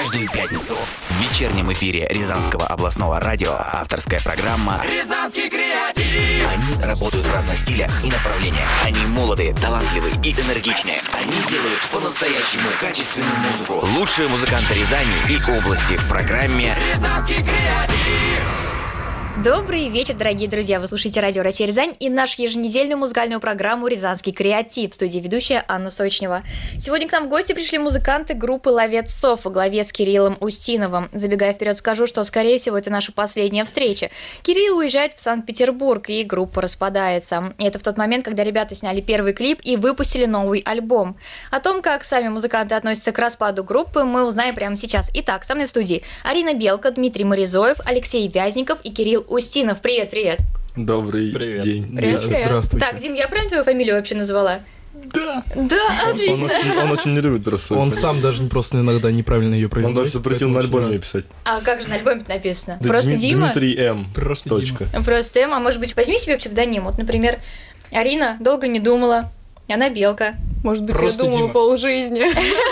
Каждую пятницу в вечернем эфире Рязанского областного радио авторская программа «Рязанский креатив». Они работают в разных стилях и направлениях. Они молоды, талантливы и энергичные. Они делают по-настоящему качественную музыку. Лучшие музыканты Рязани и области в программе «Рязанский креатив». Добрый вечер, дорогие друзья! Вы слушаете радио «Россия Рязань» и нашу еженедельную музыкальную программу «Рязанский креатив». В студии ведущая Анна Сочнева. Сегодня к нам в гости пришли музыканты группы «Ловец сов» во главе с Кириллом Устиновым. Забегая вперед, скажу, что, скорее всего, это наша последняя встреча. Кирилл уезжает в Санкт-Петербург, и группа распадается. И это в тот момент, когда ребята сняли первый клип и выпустили новый альбом. О том, как сами музыканты относятся к распаду группы, мы узнаем прямо сейчас. Итак, со мной в студии Арина Белка, Дмитрий Моризоев, Алексей Вязников и Кирилл Устинов. Привет. Добрый день. Привет. Здравствуйте. Так, Дим, я правильно твою фамилию вообще назвала? Да. Да, отлично. Он очень не любит просто. Он сам даже просто иногда неправильно ее произносит. Он даже запретил на альбоме писать. А как же на альбоме написано? Просто Дима? Дмитрий М. Просто Точка. Дима. Просто М, а может быть, возьми себе псевдоним. Вот, например, Арина долго не думала, она Белка. Может быть, Просто я думала Дима. полжизни.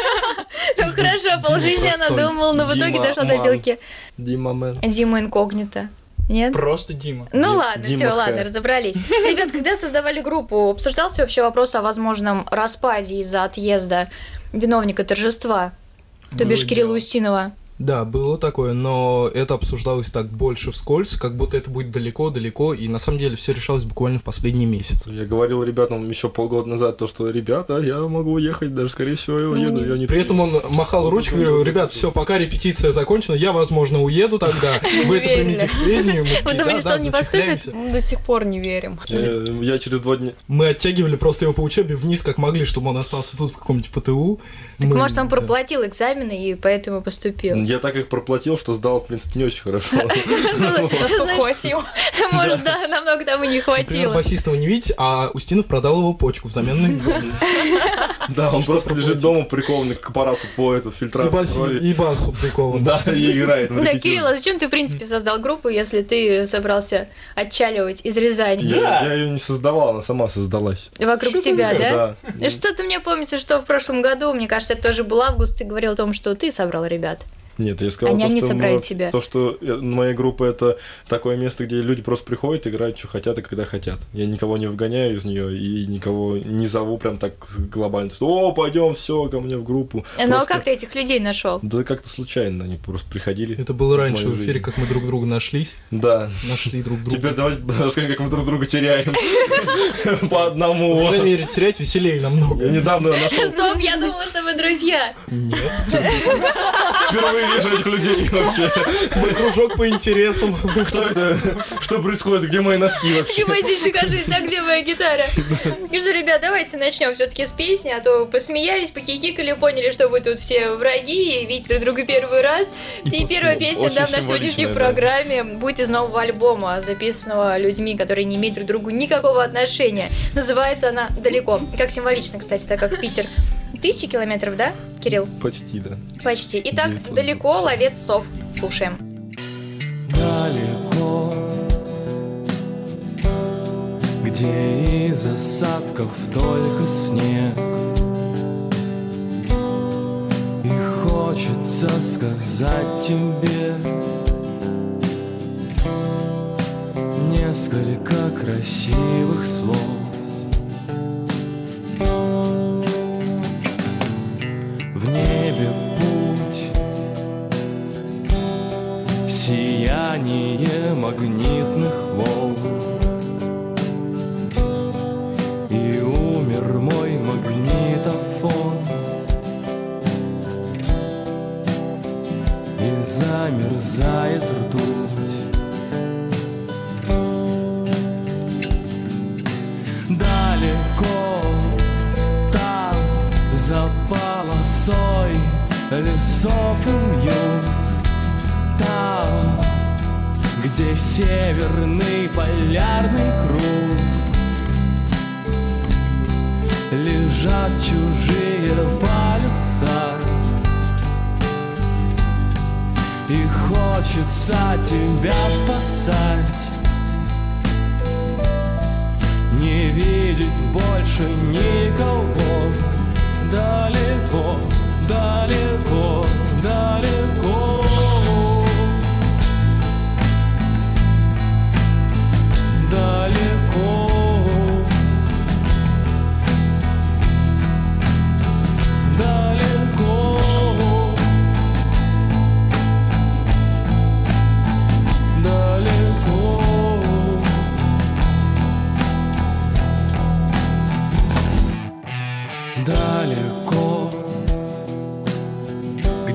Ну хорошо, полжизни она простой. думала, но в итоге Дима дошла до Ман. Белки. Дима Мэн. Дима инкогнито. Нет? Просто Дима. Ну ладно, Дима все, Х. ладно, разобрались. Ребят, когда создавали группу, обсуждался вообще вопрос о возможном распаде из-за отъезда виновника торжества, то бишь Было Кирилла дело. Устинова? Да, было такое, но это обсуждалось так больше вскользь, как будто это будет далеко-далеко, и на самом деле все решалось буквально в последние месяцы. Я говорил ребятам еще полгода назад, то, что ребята, я могу уехать, даже скорее всего я уеду. Я не При этом он махал ручкой и говорил: ребят, все, пока репетиция закончена, я, возможно, уеду тогда, вы это примите к сведению. Мы Вы такие, думали, да, что да, он не поступит? зачехляемся. Мы до сих пор не верим. Я через 2 дня... Мы оттягивали просто его по учебе вниз, как могли, чтобы он остался тут в каком-нибудь ПТУ. Так может, он проплатил экзамены и поэтому поступил? Я так их проплатил, что сдал, в принципе, не очень хорошо. Насколько хватило. Может, да, намного тому не Например, хватило. басиста вы не видите, а Устинов продал его почку взамен на экзамен. Да, он просто лежит дома прикованный к аппарату по эту фильтрацию. И басу прикован. Да, и играет. Да, Кирилл, а зачем ты, в принципе, создал группу, если ты собрался отчаливать из Рязани? Я ее не создавал, она сама создалась. Вокруг тебя, да? Да. Что-то мне помнится, что в прошлом году, мне кажется, это тоже был август, ты говорил о том, что ты собрал ребят. Нет, я сказал, Они что собрали мы- тебя. То, что моя группа — это такое место, где люди просто приходят, играют, что хотят и когда хотят. Я никого не выгоняю из нее и никого не зову прям так глобально, что «О, пойдем, все ко мне в группу». Ну а Просто- как ты этих людей нашел? Да как-то случайно, они просто приходили. Это было в раньше мою в эфире, жизнь. как мы друг друга нашлись, Да. нашли друг друга. Теперь давай расскажи, как мы друг друга теряем. По По одному. крайней мере, терять веселее намного. Я недавно нашел, Стоп, я думала, что мы друзья. Нет. впервые вижу этих людей вообще. Мы кружок по интересам. Кто это? Что происходит? Где мои носки вообще? Почему я здесь нахожусь? Так, где моя гитара? И что, ребят, давайте начнем все-таки с песни, а то посмеялись, покихикали, поняли, что вы тут все враги и видите друг друга первый раз. И первая песня, Очень да, в нашей символичная, сегодняшней да. программе будет из нового альбома, записанного людьми, которые не имеют друг к другу никакого отношения. Называется она «Далеко». Как символично, кстати, так как Питер 1000 километров, да, Кирилл? Почти, да. Почти. Итак, 900. «Далеко», «Ловец сов». Слушаем. Далеко, где из осадков только снег, и хочется сказать тебе несколько красивых слов. В небе путь, сияние магнитных волн, и умер мой магнитофон, и замерзает ртуть. Далеко там, за полосой лесов и вьюг, там, где северный полярный круг, лежат чужие полюса, и хочется тебя спасать, не видеть больше никого. Далеко, далеко, далеко.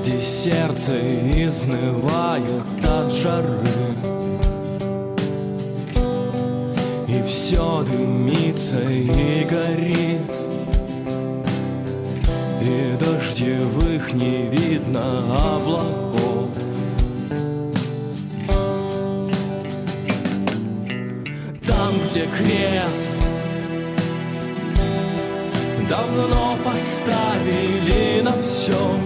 где сердце изнывает от жары, и все дымится и горит, и дождевых не видно облаков. Там, где крест давно поставили на все,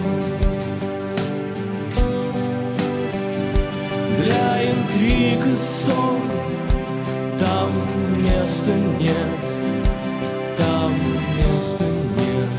для интриг и ссор там места нет, там места нет.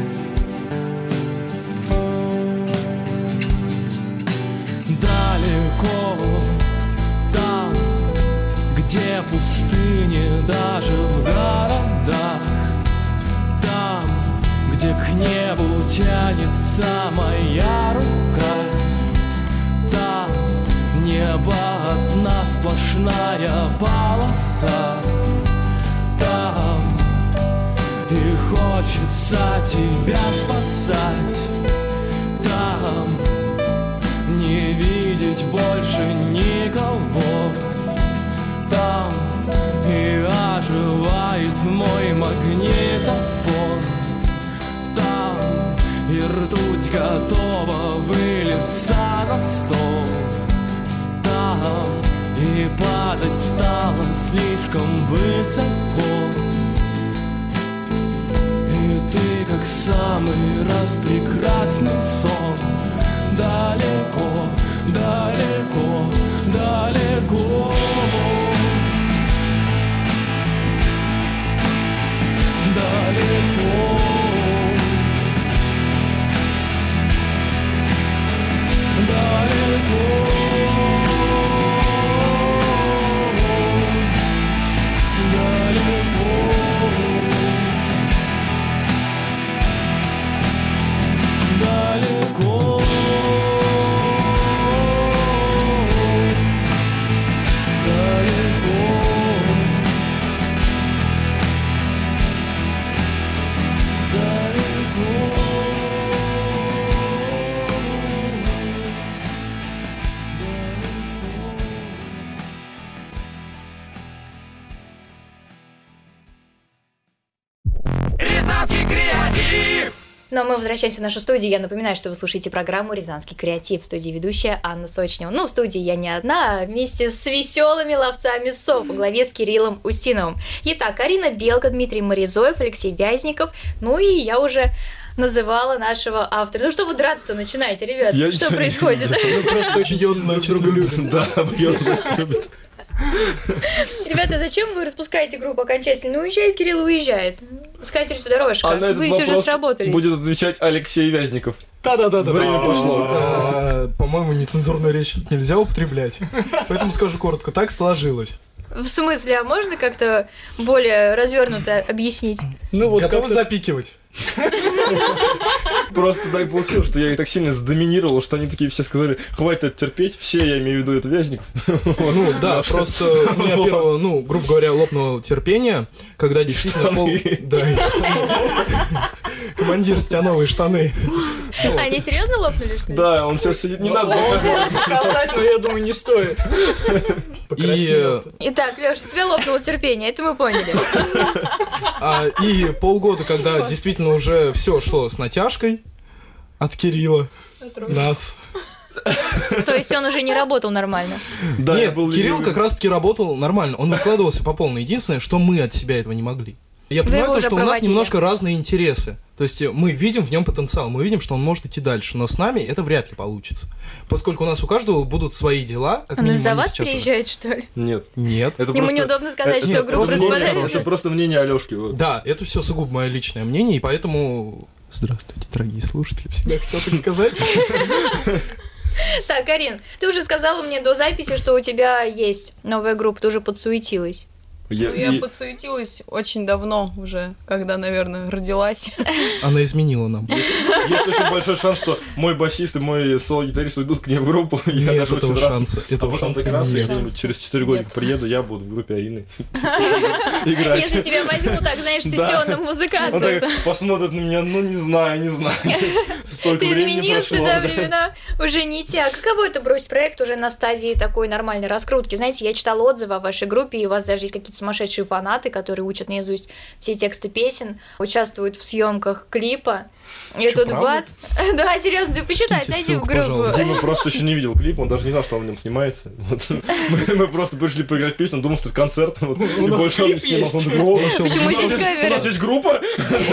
Далеко там, где пустыни даже в городах, там, где к небу тянется моя рука, там небо одна сплошная полоса, там и хочется тебя спасать, там не видеть больше никого, там и оживает мой магнитофон, там и ртуть готова вылиться на стол, там и падать стало слишком высоко, и ты как самый распрекрасный сон, далеко, далеко, далеко, далеко, далеко. Ну а мы возвращаемся в нашу студию. Я напоминаю, что вы слушаете программу «Рязанский креатив». В студии ведущая Анна Сочнева. Ну, в студии я не одна, а вместе с веселыми ловцами сов во главе с Кириллом Устиновым. Итак, Арина Белка, Дмитрий Морозоев, Алексей Вязников. Ну и я уже называла нашего автора. Ну что вы драться начинаете, ребят? Что происходит? Мы просто очень делать друг друга любим. Да, Бьерн нас любит. Ребята, зачем вы распускаете группу окончательно? Ну, уезжает Кирилл, уезжает. С катертью дорожка. А на этот Вы ведь уже вопрос сработались. будет отвечать Алексей Вязников. Да-да-да. Время пошло. По-моему, нецензурную речь тут нельзя употреблять. Поэтому скажу коротко. Так сложилось. В смысле, а можно как-то более развернуто объяснить? Ну вот, готовы запикивать. Просто так получилось, что я их так сильно сдоминировал, что они такие все сказали, хватит это терпеть, все, я имею в виду, это Вязников. Ну да, просто у меня первого, ну, грубо говоря, лопнуло терпение, когда действительно Да, и штаны. Командир, стя новые штаны. Они серьезно лопнули, что ли? Да, он сейчас сидит, не надо показать, но я думаю, не стоит. Итак, Лёш, у тебя лопнуло терпение, это мы поняли. И полгода, когда действительно уже все шло с натяжкой от Кирилла, нас. То есть он уже не работал нормально? Да, нет, Кирилл как раз-таки работал нормально, он выкладывался по полной. Единственное, что мы от себя этого не могли. Я понимаю, то, что у нас немножко разные интересы. То есть мы видим в нем потенциал, мы видим, что он может идти дальше, но с нами это вряд ли получится. Поскольку у нас у каждого будут свои дела, как минимум. Он из-за вас переезжает, что ли? Нет. Ему неудобно сказать, что группа распадается. Это просто мнение Алёшки. Да, это все сугубо мое личное мнение, и поэтому... Здравствуйте, дорогие слушатели, всегда хотел так сказать. Так, Арин, ты уже сказала мне до записи, что у тебя есть новая группа, ты уже подсуетилась. Я подсуетилась очень давно уже, когда, наверное, родилась. Она изменила нам. Есть очень большой шанс, что мой басист и мой соло-гитарист уйдут к ней в группу. Нет этого шанса. Этого шанса нет. Через 4 годика приеду, я буду в группе Арины играть. Если тебя возьму, так, знаешь, сессионным музыкантом. Он так посмотрит на меня, ну не знаю. Столько Ты времени изменился, прошло, да, времена уже не те. А каково это бросить проект уже на стадии такой нормальной раскрутки? Знаете, я читала отзывы о вашей группе, и у вас даже есть какие-то сумасшедшие фанаты, которые учат наизусть все тексты песен, участвуют в съемках клипа. И Чё, тут правда? бац. Да, серьезно, ты почитай, Скиньте зайди в ссылку, группу. пожалуйста. Дима просто еще не видел клип, он даже не знал, что он в нем снимается. Вот. Мы просто пришли поиграть песню, он думал, что это концерт, вот, и нас больше он не клип снимал. Он есть. такой, «О, Почему здесь у камера? нас есть группа?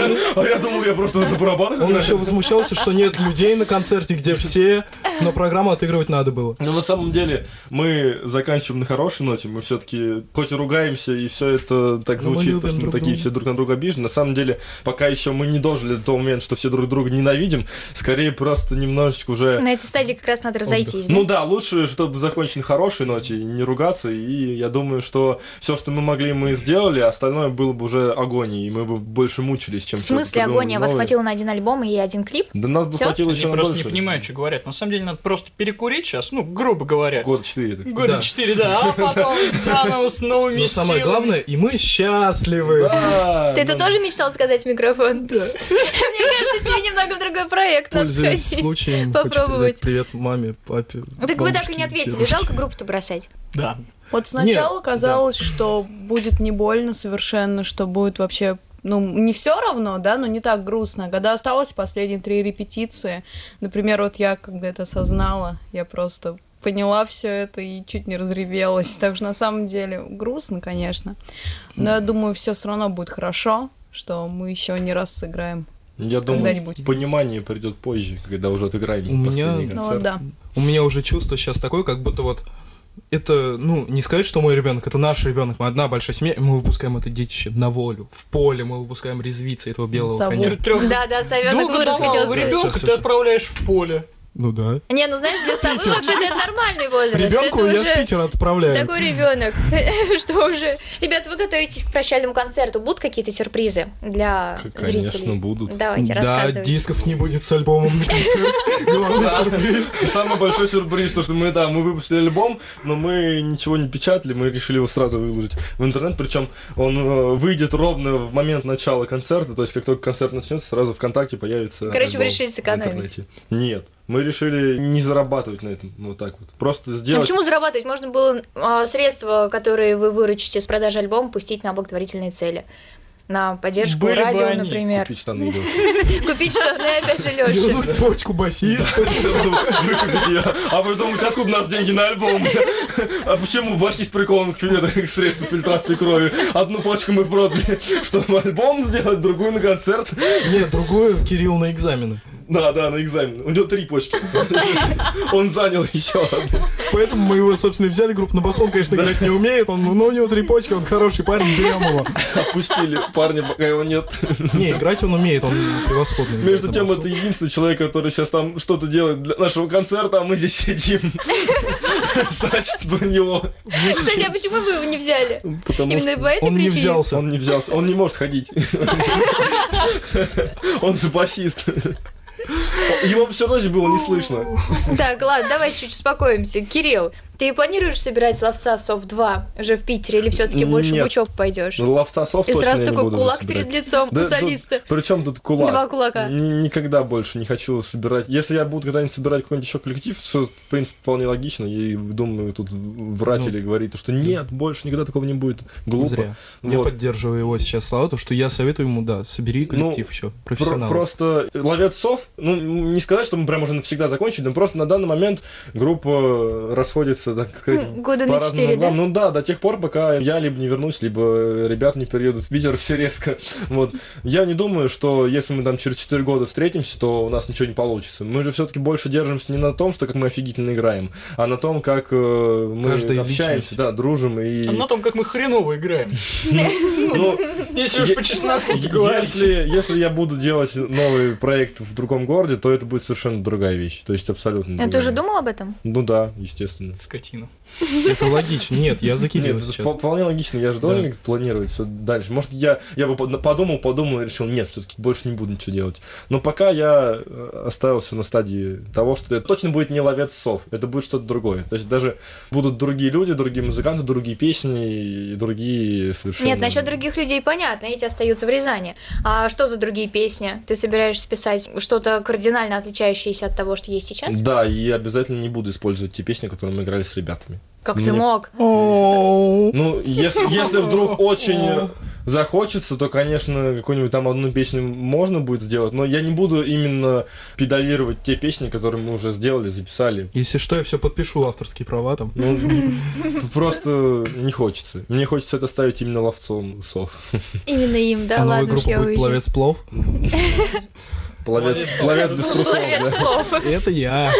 А я думал, я просто на барабанах. Он еще возмущался, что нет людей на концерте, где все, но программу отыгрывать надо было. Но на самом деле мы заканчиваем на хорошей ноте, мы все-таки хоть и ругаемся, и все это так Но мы звучит, любим что мы друг такие друга. все друг на друга обижены. На самом деле, пока еще мы не дожили до того момента, что все друг друга ненавидим, скорее просто немножечко уже... На этой стадии как раз надо разойтись, да? Ну да, лучше, чтобы закончить на хорошей ноте и не ругаться. И я думаю, что все, что мы могли, мы сделали, а остальное было бы уже агонией, и мы бы больше мучились, чем В что-то смысле придумывали агония? Вас новое. хватило на один альбом и один клип? Да нас бы Всё? хватило Они еще на просто больше. не понимают, что говорят. На самом деле надо просто перекурить сейчас, ну, грубо говоря. Года 4. так. Года Да. 4, да, а потом заново с новыми Но самое силами. главное, и мы счастливы. Да, Ты это да. тоже мечтал сказать в микрофон? Да. Мне кажется, тебе немного в другой проект надо Пользуясь сходить. случаем, хочу Попробовать. передать привет маме, папе. Так вы так и бабушке, не ответили. дедушке. Жалко группу-то бросать. Да. Вот сначала Нет, казалось, что будет не больно совершенно, что будет вообще, ну, не все равно, да, но не так грустно. А когда осталось последние 3 репетиции, например, вот я, когда это осознала, я просто поняла все это и чуть не разревелась. Так что на самом деле грустно, конечно. Но я думаю, все равно будет хорошо, что мы еще не раз сыграем. Я думаю, Когда-нибудь. понимание придет позже, когда уже отыграем У меня- последний Ну концерт. вот да. У меня уже чувство сейчас такое, как будто вот это, ну, не сказать, что мой ребенок, это наш ребенок, мы одна большая семья, и мы выпускаем это детище на волю, в поле, мы выпускаем резвиться этого белого Сову. коня. Да, совенок вырос, хотел Двухгодовалого сказать. ребенка Всё, ты всё. отправляешь в поле. Ну да. Не, ну знаешь, для совы вообще-то это нормальный возраст. Ребенку Это я в уже Питер отправляю. такой ребенок, что уже. Ребята, вы готовитесь к прощальному концерту. Будут какие-то сюрпризы для Конечно, зрителей? будут. Давайте, Да, рассказывайте. дисков не будет с альбомом на концерт. Главный сюрприз. И самый большой сюрприз, то что мы выпустили альбом, но мы ничего не печатали, мы решили его сразу выложить в интернет, причем он выйдет ровно в момент начала концерта, то есть как только концерт начнется, сразу ВКонтакте появится Короче, вы альбом решили в сэкономить. интернете. Нет, мы решили не зарабатывать на этом, вот так вот, просто А сделать... почему зарабатывать? Можно было средства, которые вы выручите с продажи альбома, пустить на благотворительные цели. На поддержку Были бы радио, они. например. Купить штаны и Купить штаны, опять же, Лёше. Вернуть почку басиста. выкупить ее. А вы думаете, откуда у нас деньги на альбом? А почему басист прикован к средству фильтрации крови? Одну почку мы продали, чтобы альбом сделать, другую на концерт. Нет, другую Кирилл на экзамены. Да, на экзамен. У него 3 почки. Он занял еще одну. Поэтому мы его, собственно, и взяли группу на басу. Он, конечно, играть не умеет, но у него 3 почки, он хороший парень, берем его. Опустили парня, пока его нет. Не, играть он умеет, он превосходно играет Между на тем, басу. это единственный человек, который сейчас там что-то делает для нашего концерта, а мы здесь сидим. Значит, про него. Кстати, а почему вы его не взяли? Потому Именно что по этой Он не причине? взялся. он не взялся. Он не может ходить. Он же басист. Его все равно здесь было не слышно. Так, ладно, давай чуть успокоимся. Кирилл, ты планируешь собирать ловца СОВ 2 уже в Питере или все-таки больше в Нет. учебу пойдешь? Ловца сов И точно сразу я не такой буду кулак собирать. перед лицом у солиста. Причем тут кулак? 2 кулака. Никогда больше не хочу собирать. Если я буду когда-нибудь собирать какой-нибудь еще коллектив, все, в принципе, вполне логично. Я думаю, тут врать или говорить, что нет, больше никогда такого не будет. Глупо. Зря. Я Вот. поддерживаю его сейчас слова, то что я советую ему, да, собери коллектив еще, профессионал. Просто ловец сов, ну, не сказать, что мы прям уже навсегда закончили, но просто на данный момент группа расходится, так сказать, Года по на разным 4, да? углам. Ну да, до тех пор, пока я либо не вернусь, либо ребята не переедут в Питер все резко. Вот. Я не думаю, что если мы там через 4 года встретимся, то у нас ничего не получится. Мы же все-таки больше держимся не на том, что как мы офигительно играем, а на том, как мы Каждая общаемся, личность. да, дружим и... А на том, как мы хреново играем. Ну, Если уж по чесноку говорить. если я буду делать новый проект в другом городе, то это будет совершенно другая вещь. То есть абсолютно А ты другая. уже думал об этом? Ну да, естественно. скотина. Это логично. Нет, я закидываю Нет, сейчас. вполне логично, я же должен планировать все дальше. Может, я бы подумал и решил, нет, все-таки больше не буду ничего делать. Но пока я оставился на стадии того, что это точно будет не ловец сов, это будет что-то другое. То есть даже будут другие люди, другие музыканты, другие песни и другие совершенно... Нет, насчет других людей понятно, эти остаются в Рязани. А что за другие песни? Ты собираешься писать что-то кардинально отличающееся от того, что есть сейчас? Да, и обязательно не буду использовать те песни, которые мы играли с ребятами. Как ты мог? Ну, если вдруг очень захочется, то, конечно, какую-нибудь там одну песню можно будет сделать, но я не буду именно педалировать те песни, которые мы уже сделали, записали. Если что, я все подпишу, авторские права там. Ну, просто не хочется. Мне хочется это ставить именно ловцом сов. Именно им, да, А новая ладно уж, группа я будет уезжаю. «Пловец плов». Пловец без трусов, Ловец да. слов. Это я.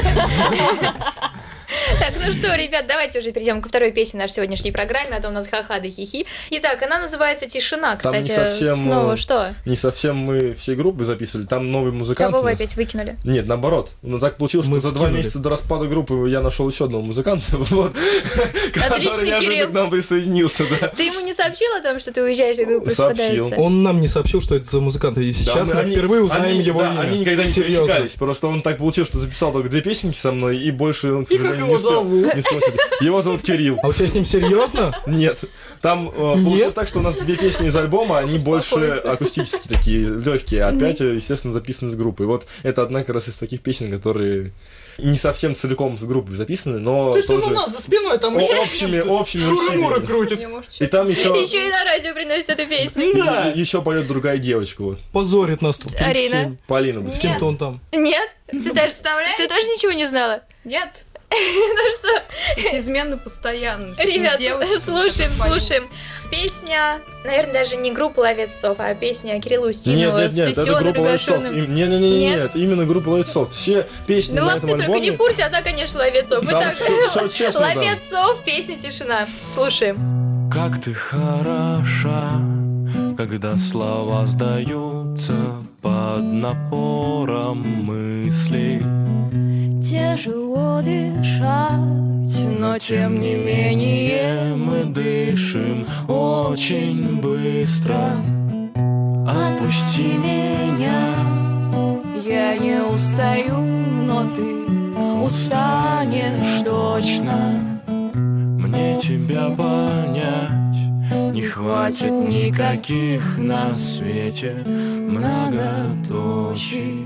Так, ну что, ребят, давайте уже перейдем ко второй песне нашей сегодняшней программе, а то у нас ха-ха да хихи. Итак, она называется «Тишина». Там не Кстати, совсем, снова что? Не совсем мы всей группы записывали, там новый музыкант. Кого у вы нас. опять выкинули? Нет, наоборот. Но так получилось, Мы что за 2 вкинули. месяца до распада группы я нашел еще одного музыканта, вот, который неожиданно Кирилл. к нам присоединился, да. Ты ему не сообщил о том, что ты уезжаешь, и группа Сообщил. распадается? Он нам не сообщил, что это за музыкант. И сейчас мы впервые узнаем его имя. Они никогда не Серьезно. пересекались, просто он так получилось, что записал только 2 песенки со мной, и больше он, к И как сожалению, его не успел. зовут? Не успел сидеть. Его зовут Кирилл. А у тебя с ним серьезно? Нет, там получилось так, что у нас 2 песни из альбома, они больше Успокойся. акустические такие, легкие, а 5, естественно, записаны с группой. Вот это одна как раз из таких песен, которые не совсем целиком с группой записаны, но То есть он тоже у нас за спиной там еще общими шуры-муры усилиями. крутит. И там еще Еще и на радио приносит эту песню. Да. еще поет другая девочка, вот, Позорит нас тут. перед Арина. всеми. Полина. Нет. С кем-то он там. Нет? Ты тоже Представляете? ты тоже ничего не знала? Нет. Ну что, Эти измены постоянно. с этими ребят, девочками, слушаем, я так слушаем. Песня, наверное, даже не группа «Ловецов», а песня Кирилла Устинова Нет, с это сессионно группа Ловецов. приглашенным. Нет, именно группа Ловецов. Все песни Да на ловцы этом только не в альбоме. курсе, а так, конечно, Ловецов. Там Итак, всё честно, да. Ловецов, песня «Тишина». Слушаем. Как ты хороша, когда слова сдаются под напором мыслей. Тяжело дышать, но тем не менее Мы дышим очень быстро. отпусти меня. Я не устаю, но ты устанешь точно. Мне тебя понять не хватит никаких на свете многоточий.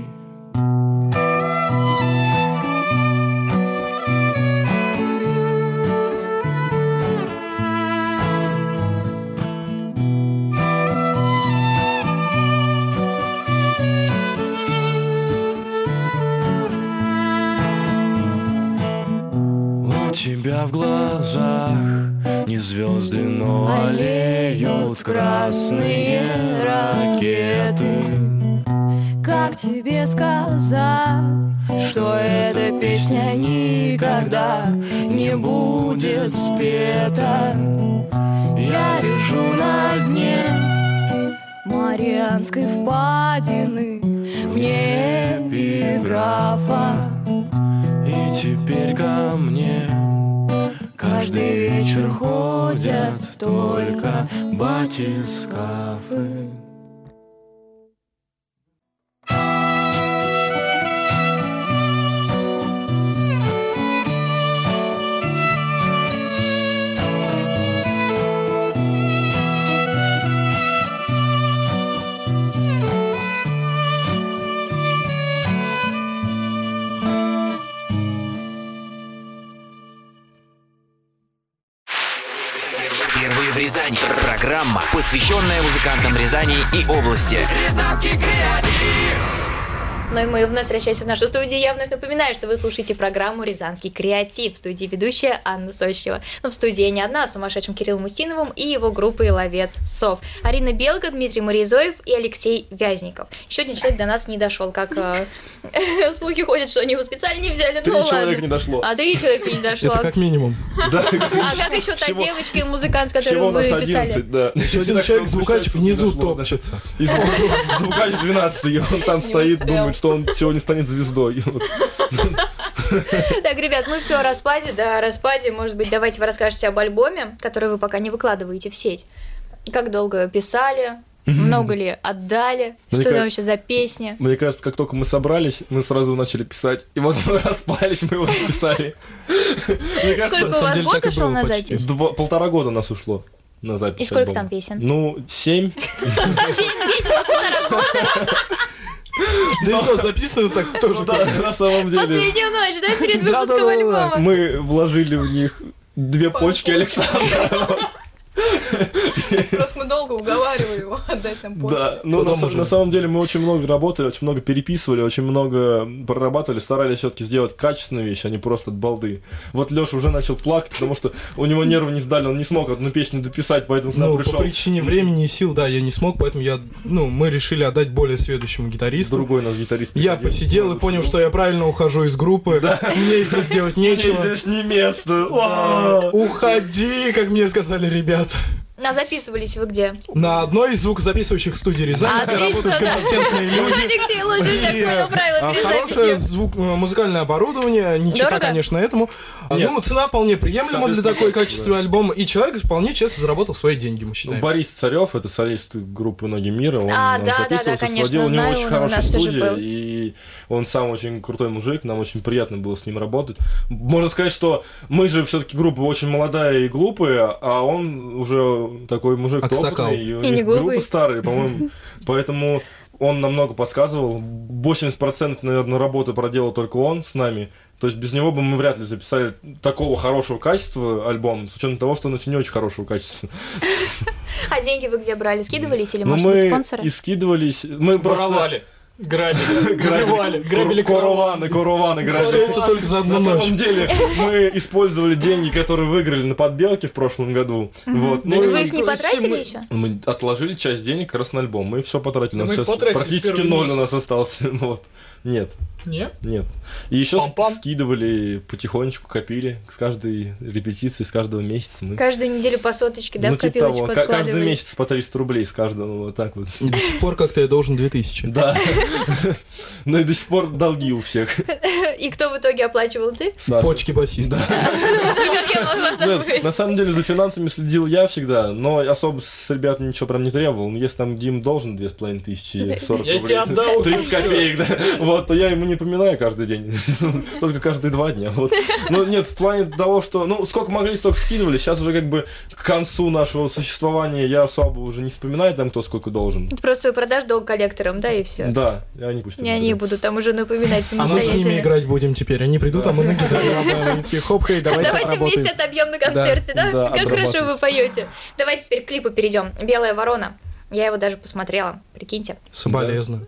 У тебя в глазах не звезды, но аллеют красные ракеты. Как тебе сказать, что эта песня никогда не будет спета? Я лежу на дне Марианской впадины, вне эпиграфа. И теперь ко мне каждый вечер ходят только батискафы. Впервые в Рязани. Программа, посвященная музыкантам Рязани и области. Рязанский креатив. Ну и мы вновь возвращаемся в нашу студию. Я вновь напоминаю, что вы слушаете программу «Рязанский креатив». В студии ведущая Анна Сочнева. Но в студии я не одна, а с сумасшедшим Кириллом Устиновым и его группой «Ловец сов». Арина Белка, Дмитрий Моризоев и Алексей Вязников. Еще один человек до нас не дошел, как слухи ходят, что они его специально не взяли. 3 Ну человека ладно. не дошло. А 3 человека не дошло. Это как минимум. Да, А как еще та всего- девочка и музыкант, с Всего которым вы нас писали? 11, да. Еще один Так человек, что звукач, получается, внизу не дошло, да. топчется. И звукач 12, и он там стоит, успел. думает, что он сегодня станет звездой. И вот. Так, ребят, мы все о распаде, да, о распаде. Может быть, давайте вы расскажете об альбоме, который вы пока не выкладываете в сеть. Как долго писали? Много ли отдали? Что там вообще за песня? Мне кажется, как только мы собрались, мы сразу начали писать. И вот мы распались, мы его написали. Сколько у вас год ушел на запись? 1,5 года нас ушло на запись. И сколько там песен? 7. 7 песен за 1,5 года? Да и то записано так тоже. Да, на самом деле. Последнюю ночь, да, перед выпуском альбома? Мы вложили в них 2 почки Александра. Просто мы долго уговаривали его отдать нам почту. Да, ну на самом деле мы очень много работали, очень много переписывали, очень много прорабатывали, старались все-таки сделать качественную вещь, а не просто от балды. Вот Лёша уже начал плакать, потому что у него нервы не сдали, он не смог одну песню дописать, поэтому к нам пришел. По причине времени и сил, да, я не смог, поэтому мы решили отдать более следующему гитаристу. Другой нас гитарист. Я посидел и понял, что я правильно ухожу из группы. Да. Мне здесь делать нечего. Мне здесь не место. Уходи, как мне сказали ребята. А записывались вы где? На одной из звукозаписывающих студий Рязани, где работают компетентные люди. Алексей лучше всех понял правила перед хорошее записью. музыкальное оборудование, не чита, конечно, этому. Ну, цена вполне приемлема для такой качественного альбома, и человек вполне честно заработал свои деньги, мы считаем. Борис Царев, это солист группы «Ноги мира», он записывался, конечно, сводил, у него знаю, очень он у хорошая нас тоже студия, был. и он сам очень крутой мужик, нам очень приятно было с ним работать. Можно сказать, что мы же все-таки группа очень молодая и глупая, а он уже такой мужик опытный, и у них группы старые, по-моему, поэтому он нам много подсказывал. 80%, наверное, работы проделал только он с нами. То есть без него бы мы вряд ли записали такого хорошего качества альбом, с учетом того, что он не очень хорошего качества. А деньги вы где брали? Скидывались или, может быть, спонсоры? Мы и скидывались. Мы воровали. Грабили караваны грабили. Все это только за одну ночь. На самом деле мы использовали деньги, которые выиграли на подбелке в прошлом году. Вот. Ну, вы их не потратили еще? Мы отложили часть денег как раз на альбом. Мы все потратили. У нас сейчас практически 0 у нас остался. Вот. Нет. Нет? Нет. И еще скидывали, потихонечку копили с каждой репетиции, с каждого месяца. Каждую неделю по соточке, да, в копилочку откладывали? Каждый месяц по 300 рублей с каждого, вот так вот. И до сих пор как-то я должен 2000. Да. Ну и до сих пор долги у всех. И кто в итоге оплачивал, ты? Почки басиста. Как я могла забыть? На самом деле за финансами следил я всегда, но особо с ребят ничего прям не требовал. Если там Дим должен 2500, 40 рублей. Я тебе отдал 30 копеек, да. Вот, то я ему не напоминаю каждый день. Только каждые 2 дня. Ну нет, в плане того, что, ну, сколько могли, столько скидывали. Сейчас уже как бы к концу нашего существования я особо уже не вспоминаю там, кто сколько должен. Ты просто продашь долг коллекторам, да, и все. Да, и они пусть. И они будут там уже напоминать А мы самостоятельно. с ними играть будем теперь. Они придут, а мы на гитаре хоп-хей, давайте вместе отобьем на концерте, да? Как хорошо вы поете. Давайте теперь к клипу перейдем. «Белая ворона». Я его даже посмотрела, прикиньте. Соболезную.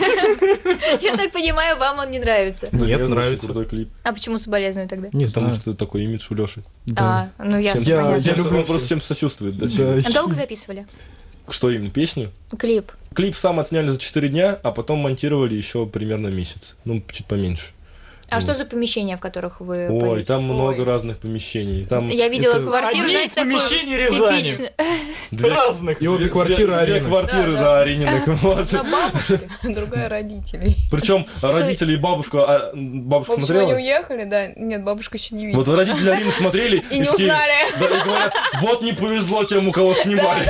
Я так понимаю, вам он не нравится. Нет, нравится. Крутой клип. А почему соболезную тогда? Не Потому знаю. что такой имидж у Лёши. Ну ясно, Я понятно. люблю Он просто всем сочувствует. Да. А долго записывали? Что именно, песню? Клип. Клип сам отсняли за 4 дня, а потом монтировали еще примерно месяц. Ну, чуть поменьше. А что за помещения, в которых вы Ой, поете? там много разных помещений. Там Я видела это квартиру, Одни из знаете, такую помещений Рязани. типичную. Разных. И обе квартиры Две Арины. квартиры, да, Арининых. Вот. На бабушке, другая родителей. Причем родители и бабушка... Бабушка В общем, смотрела? они уехали, да? Нет, бабушка еще не Вот видела. родители Арины смотрели И не такие, узнали. Да, и говорят, вот не повезло тем, у кого снимали.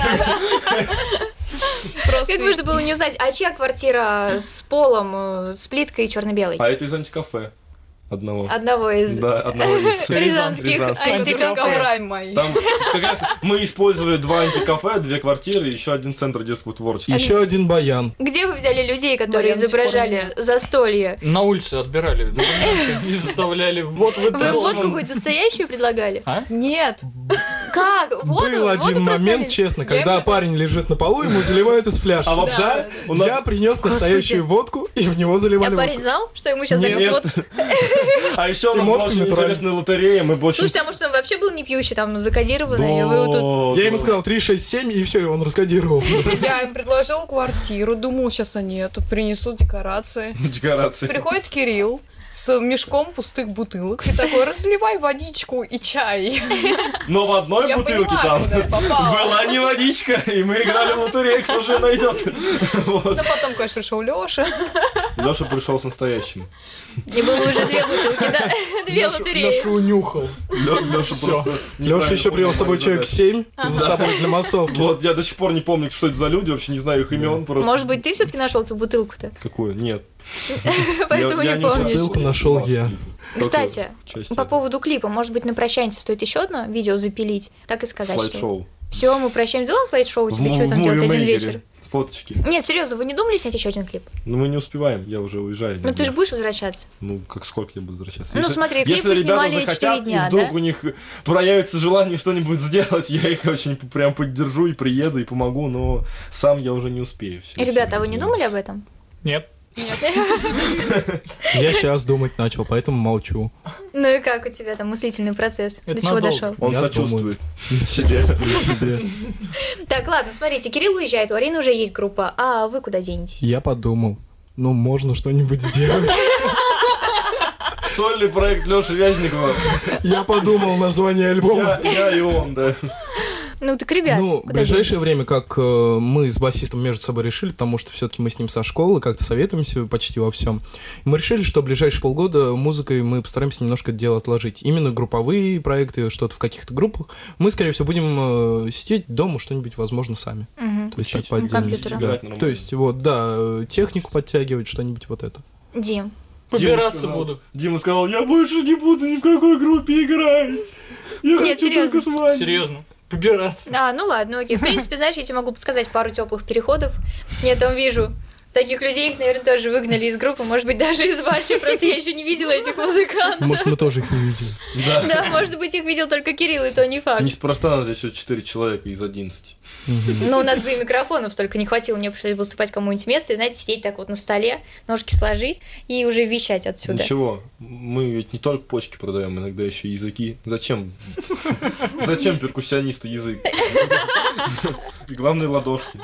Просто Как можно было не узнать, а чья квартира с полом, с плиткой черно-белой? А это из антикафе. Одного. Одного из рязанских Рязанских. антикафе. коврай мои. Там как раз мы использовали 2 антикафе, 2 квартиры и еще 1 центр детского творчества. Еще один баян. Где вы взяли людей, которые Баян до сих пор изображали застолье? На улице отбирали документы и заставляли. Вот вы Вы должен. фотку какую-то настоящую предлагали? Нет. Как? Был один момент, честно, когда парень лежит на полу, ему заливают из фляжки. А вообще у нас... Я принес настоящую водку, и в него А заливали парень водку. знал, что ему сейчас Нет. зальют водку? А еще у нас была Эмоции очень натуральные. интересная лотерея, мы очень... Слушайте, а может он вообще был не пьющий, там закодированный, и вы вот тут... Я ему сказал 3, 6, 7, и все, и он раскодировал. Я им предложила квартиру, думал, сейчас они принесут декорации. Декорации. Приходит Кирилл, с мешком пустых бутылок и такой: разливай водичку и чай. Но в одной Я бутылке поняла, там куда я попала. была не водичка, и мы играли в лотерею, кто же найдет. Вот. Но потом, конечно, пришел Лёша. Леша пришел с настоящим. И было уже 2 бутылки, да? 2 лотереи. Леша унюхал. Леша Всё. просто... Леша еще привел с собой человек 7 за собой для массовки. Вот, я до сих пор не помню, что это за люди, вообще не знаю их имен. Просто... Может быть, ты все-таки нашел эту бутылку-то? Какую? Нет. Поэтому не помнишь. Бутылку нашел я. Кстати, по поводу клипа, может быть, на прощание стоит еще одно видео запилить? Так и сказать, что... Слайд-шоу. Все, мы прощаем. Сделаем слайд-шоу, тебе что там делать один вечер? Фоточки. Нет, серьезно, вы не думали снять еще один клип? Ну мы не успеваем, я уже уезжаю. Ну ты же будешь возвращаться. Ну, как сколько я буду возвращаться? Ну, смотри, клип если мы ребята снимали захотят, 4 дня, и вдруг да? у них проявится желание что-нибудь сделать, я их очень прям поддержу и приеду, и помогу, но сам я уже не успею. Ребята, а вы не думали об этом? Нет. Я сейчас думать начал, поэтому молчу. Ну и как у тебя там мыслительный процесс? Это До чего надолго. дошел? Он Я сочувствует. Себе. Так, ладно, смотрите, Кирилл уезжает, у Арины уже есть группа, а вы куда денетесь? Я подумал, ну можно что-нибудь сделать. Сольный проект Лёши Вязникова. Я подумал название альбома. Я и он, да. Ну так, ребят, Ну, в куда ближайшее денетесь? время, как мы с басистом между собой решили, потому что все-таки мы с ним со школы как-то советуемся почти во всем. Мы решили, что в ближайшие полгода музыкой мы постараемся немножко это дело отложить. Именно групповые проекты, что-то в каких-то группах. Мы, скорее всего, будем сидеть дома, что-нибудь, возможно, сами. Мгм. То есть так по Ну, отдельности. компьютера. Да. Играть нормально. То есть, вот, да, технику подтягивать, что-нибудь вот это. Дим, Побираться буду. Дима сказал, я больше не буду ни в какой группе играть. Я Нет, хочу серьезно. только с вами. Серьезно. Побираться. ну ладно, окей. В принципе, знаешь, я тебе могу подсказать пару теплых переходов. Я там вижу таких людей, их, наверное, тоже выгнали из группы, может быть, даже из вашей, просто я еще не видела этих музыкантов. Может, мы тоже их не видели. Да. Да, может быть, их видел только Кирилл, и то не факт. Неспроста нас здесь всего 4 человека из 11. Но у нас бы и микрофонов столько не хватило, мне пришлось бы уступать кому-нибудь место и, знаете, сидеть так вот на столе, ножки сложить и уже вещать отсюда. Ничего, мы ведь не только почки продаем, иногда еще и языки. Зачем? Зачем перкуссионисту язык? И главное ладошки.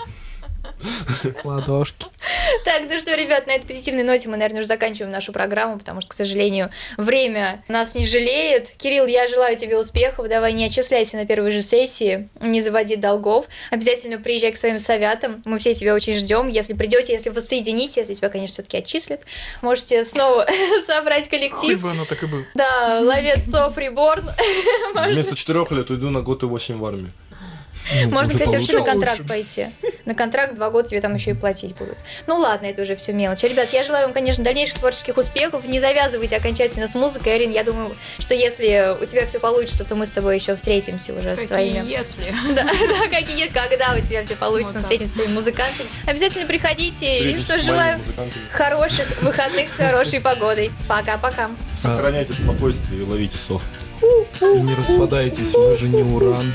Ладошки. Так, ну что, ребят, на этой позитивной ноте мы, наверное, уже заканчиваем нашу программу, потому что, к сожалению, время нас не жалеет. Кирилл, я желаю тебе успехов, давай не отчисляйся на первой же сессии, не заводи долгов, обязательно приезжай к своим советам, мы все тебя очень ждем. Если придете, если воссоедините, если тебя, конечно, все-таки отчислят, можете снова собрать Хоть коллектив. бы оно так и было. Да, ловец Соф Реборн. Вместо 4 лет уйду на год и 8 в армию. Можно, уже кстати, вообще на получше. контракт пойти. На контракт 2 года тебе там еще и платить будут. Ну ладно, это уже все мелочь. Ребят, я желаю вам, конечно, дальнейших творческих успехов. Не завязывайте окончательно с музыкой. Арин, я думаю, что если у тебя все получится, то мы с тобой еще встретимся уже с твоими. Если. Да, какие, когда у тебя все получится, мы встретимся с твоими музыкантами. Обязательно приходите. И Встретитесь что, с моими желаю музыкантами. хороших выходных с хорошей погодой. Пока-пока. Сохраняйте спокойствие и ловите сов. И не распадайтесь, мы же не уран.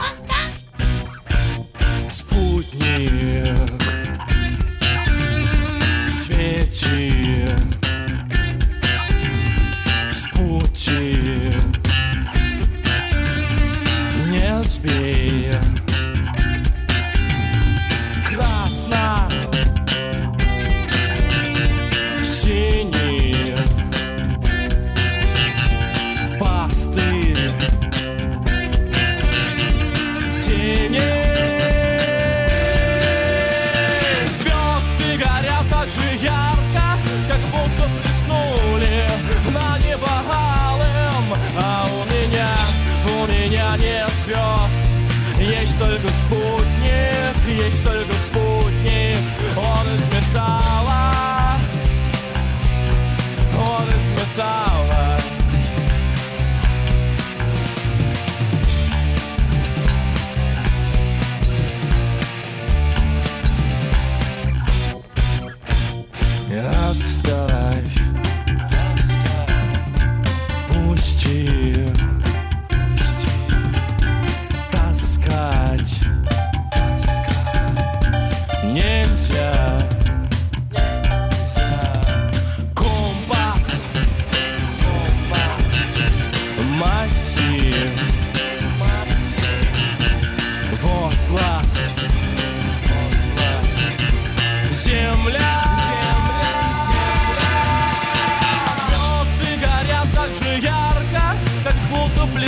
Спутник свети, спутник не сбей. Красно, синий пастырь тени. Звезды горят так же ярко, как будто блеснули на небо алым. А у меня нет звезд, есть только спутник, есть только спутник. Он из металла, он из металла. Оставь, пусти, таскать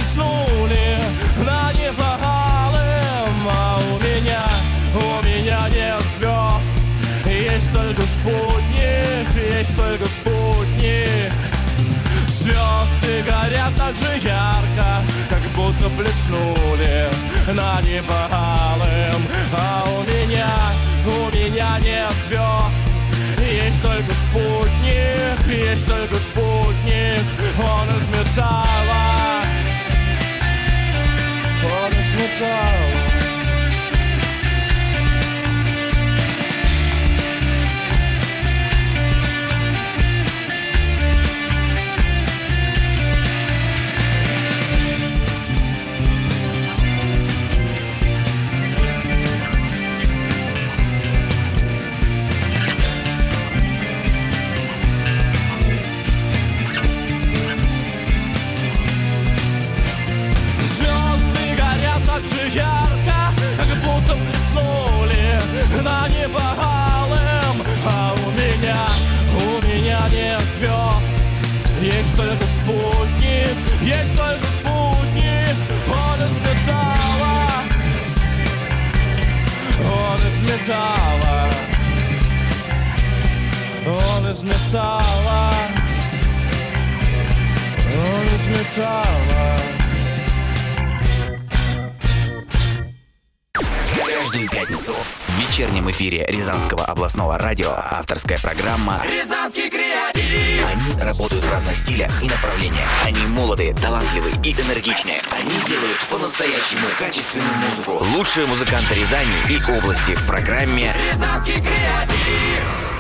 блеснули на небо алым. А у меня нет звезд, есть только спутник, есть только спутник. Звезды горят так же ярко, как будто блеснули на небо алым. А у меня нет звезд, есть только спутник, есть только спутник. Он из металла, он из металла. Так же ярко, как будто блеснули на небо алым. А у меня нет звезд, есть только спутник, есть только спутник. Он из металла, он из металла, он из металла, он из металла. Каждую пятницу в вечернем эфире Рязанского областного радио авторская программа «Рязанский креатив». Они работают в разных стилях и направлениях. Они молоды, талантливы и энергичны. Они делают по-настоящему качественную музыку. Лучшие музыканты Рязани и области в программе «Рязанский креатив».